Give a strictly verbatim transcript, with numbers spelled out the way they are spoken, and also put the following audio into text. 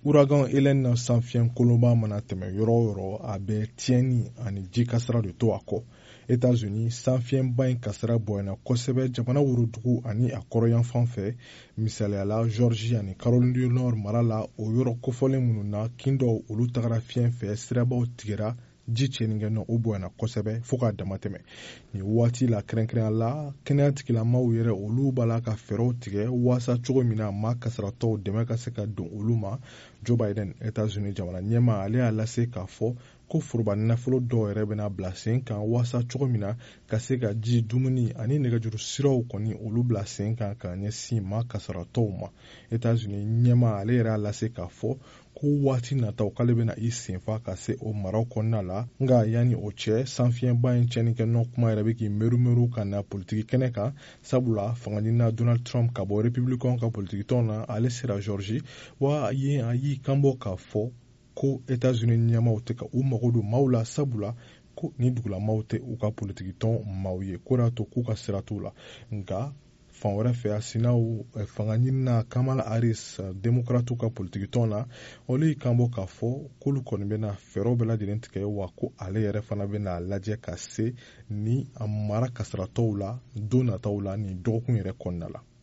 Ouragan Hélène na sanfiɲɛ kolonba mana tɛmɛ yɔrɔ o yɔrɔ a bɛ tiɲɛni ani ji kasara de to a kɔ. États-Unis sanfiɲɛba in kasara bonyana kosɛbɛ jamana worodugu ani a kɔrɔyanfan fɛ, misaliyala Georgie ani Caroline du Nord mara la o yɔrɔ kofɔlen minnu na kin dɔw olu tagara fiɲɛ fɛ sirabaw tigɛra ji cɛningɛ nɔ o bonyana kosɛbɛ fo k'a dama tɛmɛ. Nin waati la kɛrɛnkɛrɛnya la kɛnɛya tigilamaw yɛrɛ olu b'a la ka fɛɛrɛw tigɛ waasa cogo min na maa kasaratɔw dɛmɛ ka se ka don olu ma. Joe Biden États-Unis jamana ɲɛma ale y'a lase k'a fɔ ko foroba nafolo dɔw yɛrɛ bɛna bila sen kan waasa cogo min na ka se ka ji, dumuni ani nɛgɛjuru siraw kɔni olu bila sen kan ka ɲɛsin maa kasaratɔw ma. États-Unis ɲɛma ale yɛrɛ y'a lase k'a fɔ ko waati nataw k'ale bɛna i senfa ka se o maraw kɔnɔna la, nka yanni o cɛ sanfiɲɛba in cɛnnikɛ nɔ kuma yɛrɛ bɛ k'i meru-meru ka na politiki kɛnɛ kan, sabula fangaɲinina Donald Trump ka bɔ républicain ka politiki tɔn na ale sera Georgie wa yen a y'i kanbɔ k'a fɔ ko États-Unis ɲɛmaw tɛ ka u mago don maaw la, sabula ko ni dugulamaw tɛ u ka politiki tɔn maaw ye ko y'a to k'u ka sira t'u la. Nka fan wɛrɛ fɛ a sinaw fanga ɲinina Kamala Harris démocrate ka politiki tɔn na olu y'i kanbɔ k'a fɔ k'olu kɔni bɛna fɛɛrɛw bɛɛ lajɛlen tigɛ wa ko ale yɛrɛ fana bɛna lajɛ ka se ni a mara kasaratɔw la don nataw la nin dɔgɔkun yɛrɛ kɔnɔna la.